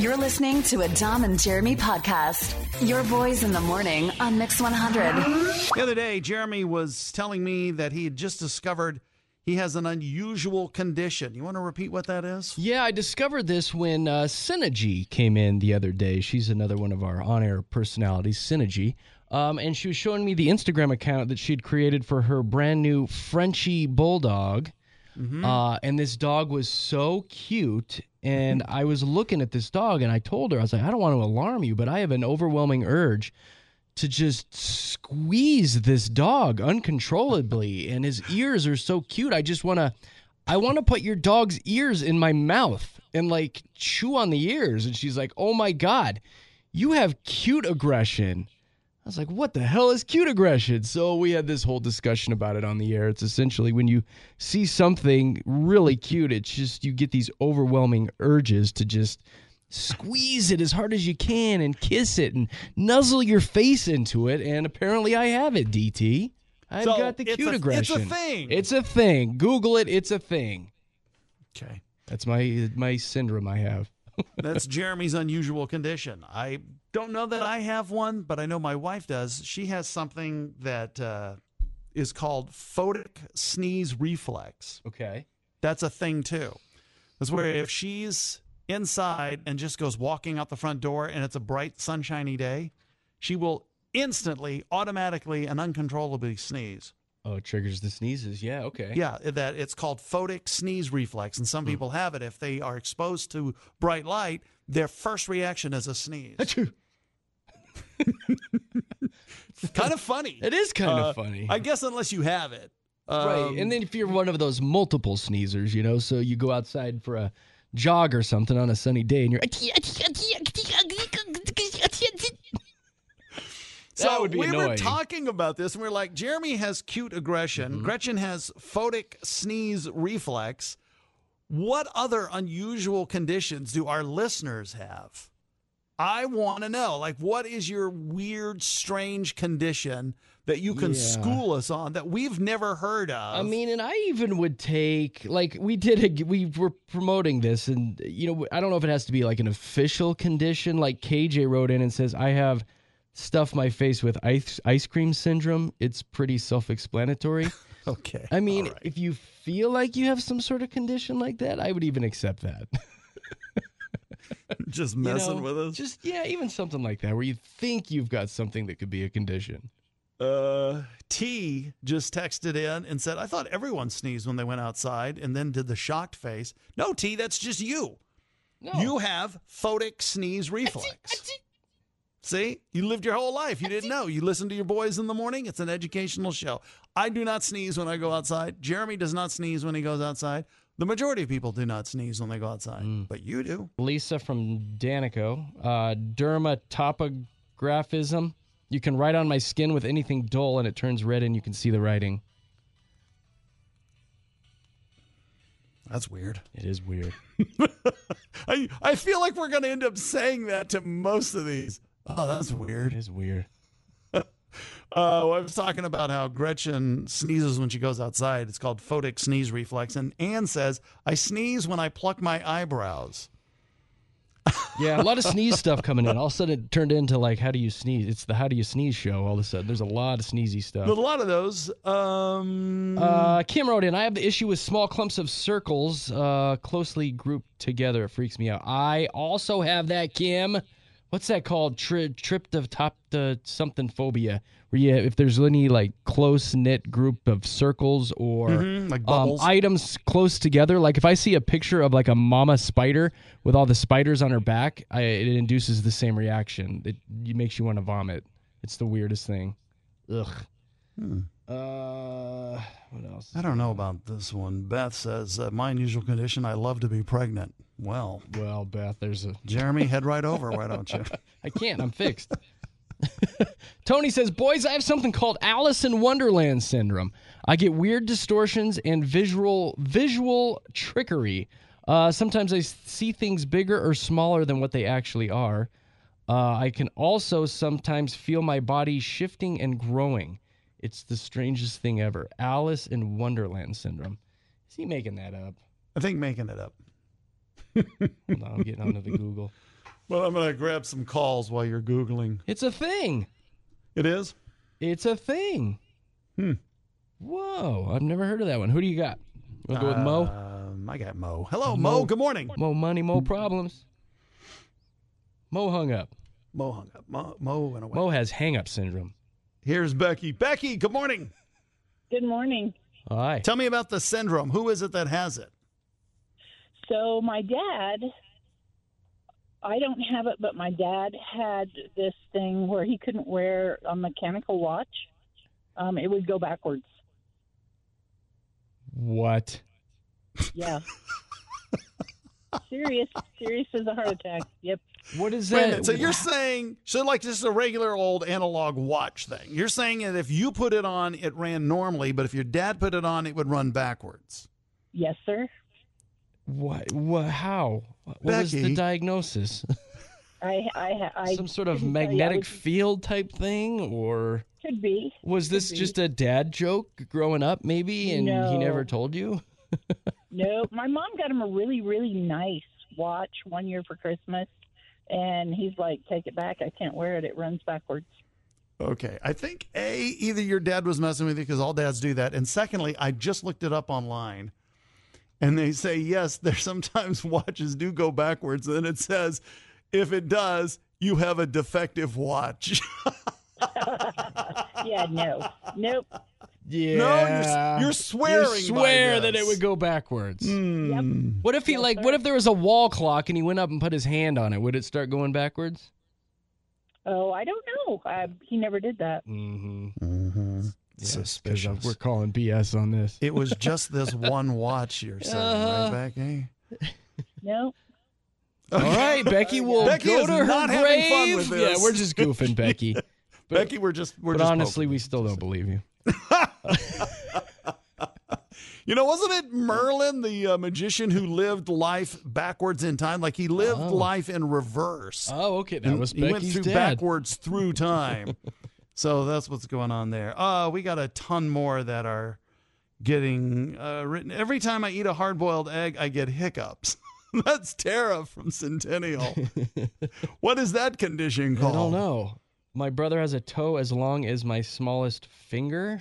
You're listening to a Dom and Jeremy podcast. Your boys in the morning on Mix 100. The other day, Jeremy was telling me that he had just discovered he has an unusual condition. You want to repeat what that is? Yeah, I discovered this when Synergy came in the other day. She's another one of our on-air personalities, Synergy. And she was showing me the Instagram account that she'd created for her brand new Frenchie Bulldog. Mm-hmm. And this dog was so cute. And I was looking at this dog, and I told her, I was like, I don't want to alarm you, but I have an overwhelming urge to just squeeze this dog uncontrollably. And his ears are so cute. I want to put your dog's ears in my mouth and like chew on the ears. And she's like, oh my God, you have cute aggression. I was like, what the hell is cute aggression? So we had this whole discussion about it on the air. It's essentially when you see something really cute, it's just you get these overwhelming urges to just squeeze it as hard as you can and kiss it and nuzzle your face into it. And apparently I have it, DT. I've got the cute aggression. It's a thing. It's a thing. Google it. It's a thing. Okay. That's my syndrome I have. That's Jeremy's unusual condition. I don't know that I have one, but I know my wife does. She has something that is called photic sneeze reflex. Okay. That's a thing, too. That's where if she's inside and just goes walking out the front door and it's a bright, sunshiny day, she will instantly, automatically, and uncontrollably sneeze. Oh, it triggers the sneezes. Yeah, okay. Yeah, that it's called photic sneeze reflex, and some people have it. If they are exposed to bright light, their first reaction is a sneeze. Kind of funny. It is kind of funny. I guess unless you have it. Right, and then if you're one of those multiple sneezers, so you go outside for a jog or something on a sunny day, and you're... So would be we annoying. were talking about this, and we are like, Jeremy has cute aggression. Gretchen has photic sneeze reflex. What other unusual conditions do our listeners have? I want to know. Like, what is your weird, strange condition that you can school us on that we've never heard of? I mean, and I even would take, like, we were promoting this, and, I don't know if it has to be like an official condition. Like KJ wrote in and says, I have stuff my face with ice cream syndrome. It's pretty self-explanatory. Okay. I mean, right. If you feel like you have some sort of condition like that, I would even accept that. Just messing with us? Just, even something like that, where you think you've got something that could be a condition. T just texted in and said, I thought everyone sneezed when they went outside, and then did the shocked face. No, T, that's just you. No. You have photic sneeze reflex. See, you lived your whole life. You didn't know. You listen to your boys in the morning. It's an educational show. I do not sneeze when I go outside. Jeremy does not sneeze when he goes outside. The majority of people do not sneeze when they go outside, but you do. Lisa from Danico, dermatopographism. You can write on my skin with anything dull, and it turns red, and you can see the writing. That's weird. It is weird. I feel like we're going to end up saying that to most of these. Oh, that's weird. It is weird. I was talking about how Gretchen sneezes when she goes outside. It's called photic sneeze reflex. And Ann says, I sneeze when I pluck my eyebrows. Yeah, a lot of sneeze stuff coming in. All of a sudden, it turned into like, how do you sneeze? It's the How Do You Sneeze show all of a sudden. There's a lot of sneezy stuff. A lot of those. Kim wrote in, I have the issue with small clumps of circles closely grouped together. It freaks me out. I also have that, Kim. What's that called? Something phobia. Where if there's any like close-knit group of circles or like bubbles. Items close together, like if I see a picture of like a mama spider with all the spiders on her back, it induces the same reaction. It makes you want to vomit. It's the weirdest thing. Ugh. What else? I don't know about this one. Beth says, my unusual condition, I love to be pregnant. Well, Beth, there's a... Jeremy, head right over, why don't you? I can't. I'm fixed. Tony says, boys, I have something called Alice in Wonderland syndrome. I get weird distortions and visual trickery. Sometimes I see things bigger or smaller than what they actually are. I can also sometimes feel my body shifting and growing. It's the strangest thing ever. Alice in Wonderland syndrome. Is he making that up? I think making it up. Hold on, I'm getting onto the Google. Well, I'm going to grab some calls while you're Googling. It's a thing. It is? It's a thing. Whoa, I've never heard of that one. Who do you got? You want to go with Mo? I got Mo. Hello, Mo. Good morning. Mo money, Mo problems. Mo hung up. Mo hung up. Mo went away. Mo has hang-up syndrome. Here's Becky. Becky, good morning. Good morning. Hi. Tell me about the syndrome. Who is it that has it? So my dad, I don't have it, but my dad had this thing where he couldn't wear a mechanical watch. It would go backwards. What? Yeah. Serious as a heart attack. Yep. What is Wait a that? minute. So you're saying, like just a regular old analog watch thing. You're saying that if you put it on, it ran normally, but if your dad put it on, it would run backwards. Yes, sir. What? How? What was the Becky. diagnosis? I Some sort of couldn't tell you. magnetic field type thing, or Could be. was this be. just a dad joke growing up, maybe, and he No. never told you? No, my mom got him a really, really nice watch one year for Christmas, and he's like, "Take it back. I can't wear it. It runs backwards." Okay. I think, either your dad was messing with you because all dads do that. And secondly, I just looked it up online. And they say, yes, there's sometimes watches do go backwards. And it says, if it does, you have a defective watch. Yeah, nope. Yeah. No, you're swearing by You swear that this. it would go backwards. Yep. What if he what if there was a wall clock and he went up and put his hand on it? Would it start going backwards? Oh, I don't know. He never did that. Mm-hmm. Suspicious. We're calling BS on this. It was just this one watch you're saying, right, Becky? No. All right, Becky, we'll Becky go is to her not grave. having fun with this. Yeah, we're just goofing, Becky. Becky, we're just But honestly, we still don't believe you. You know, wasn't it Merlin, the magician who lived life backwards in time? Like he lived life in reverse. Oh, okay. That was He went Becky's through dad. backwards through time. So that's what's going on there. We got a ton more that are getting written. Every time I eat a hard-boiled egg, I get hiccups. That's Tara from Centennial. What is that condition I called? don't know. My brother has a toe as long as my smallest finger.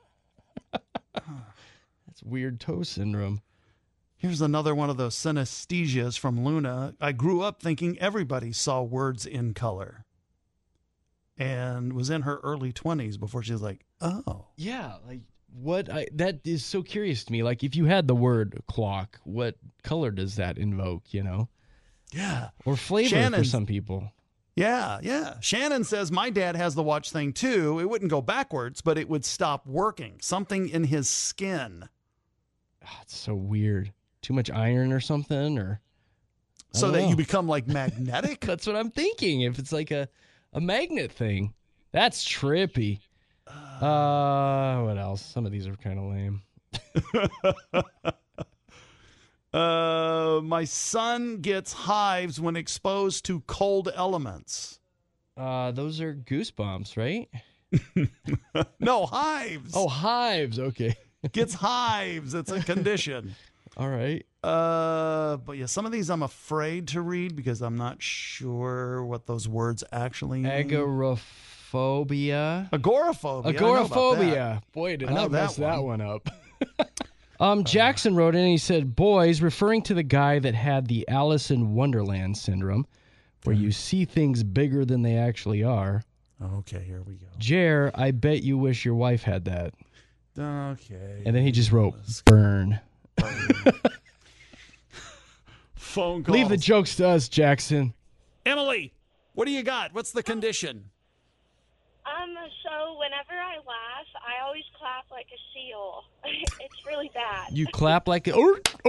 That's weird toe syndrome. Here's another one of those synesthesias from Luna. I grew up thinking everybody saw words in color. And was in her early 20s before she was like, oh. Yeah, like that is so curious to me. Like if you had the word clock, what color does that invoke, you know? Yeah. Or flavor for Shannon's- some people. Yeah. Shannon says, my dad has the watch thing too. It wouldn't go backwards, but it would stop working. Something in his skin. It's so weird. Too much iron or something, or I So don't that know. you become like magnetic? That's what I'm thinking. If it's like a magnet thing, that's trippy. What else? Some of these are kind of lame. My son gets hives when exposed to cold elements. Those are goosebumps, right? No, hives. Oh, hives. Okay. Gets hives. It's a condition. All right. But yeah, some of these I'm afraid to read because I'm not sure what those words actually mean. Agoraphobia. Agoraphobia. I know about that. Agoraphobia. Boy, did I know I mess that that one up. Jackson wrote in and he said, boys, referring to the guy that had the Alice in Wonderland syndrome, where you see things bigger than they actually are. Okay, here we go. Jer, I bet you wish your wife had that. Okay. And then he just wrote, burn. Phone calls. Leave the jokes to us, Jackson. Emily, what do you got? What's the condition? So whenever I laugh, I always clap like a seal. It's really bad. You clap like a...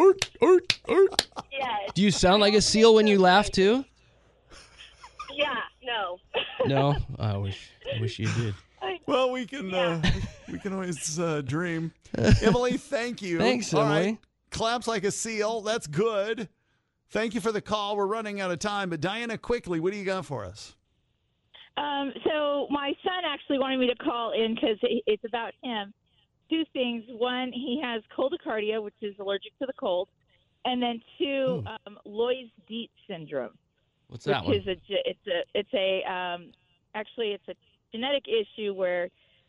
Yeah. Do you sound like a seal when you laugh, too? Yeah, no. No? I wish you did. Well, we can always dream. Emily, thank you. Thanks, All Emily. right. Claps like a seal. That's good. Thank you for the call. We're running out of time. But Diana, quickly, what do you got for us? So my son actually wanted me to call in because it's about him. Two things. One, he has coldicardia, which is allergic to the cold. And then two, Loeys-Dietz syndrome. What's that one? Actually it's a genetic issue where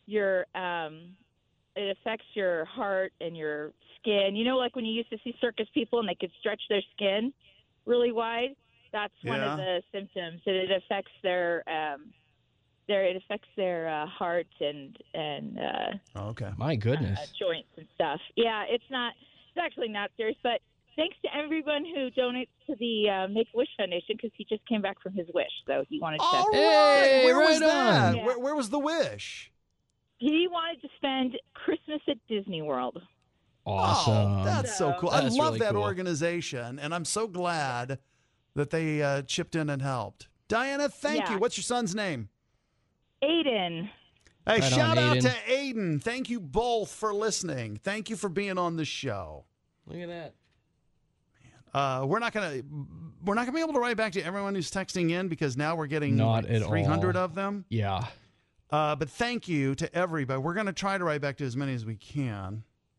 it affects your heart and your skin. You know, like when you used to see circus people and they could stretch their skin really wide. That's one of the symptoms. That it affects their heart and okay. My goodness. Joints and stuff. Yeah, it's actually not serious, but thanks to everyone who donates to the Make-A-Wish Foundation, because he just came back from his wish, so he wanted to. All right. Hey, Where was right that? on. Yeah. Where was the wish? He wanted to spend Christmas at Disney World. Awesome. Oh, that's so cool. I That's love really that cool. organization, and I'm so glad that they chipped in and helped. Diana, thank you. What's your son's name? Aiden. Hey, Right shout on, out Aiden. to Aiden. Thank you both for listening. Thank you for being on the show. Look at that. We're not gonna be able to write back to everyone who's texting in because now we're getting Not at 300 all. of them. Yeah. But thank you to everybody. We're gonna try to write back to as many as we can.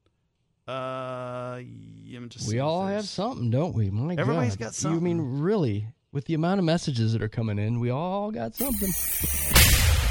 We all have something, don't we? My God. Everybody's got something. You mean really? With the amount of messages that are coming in, we all got something.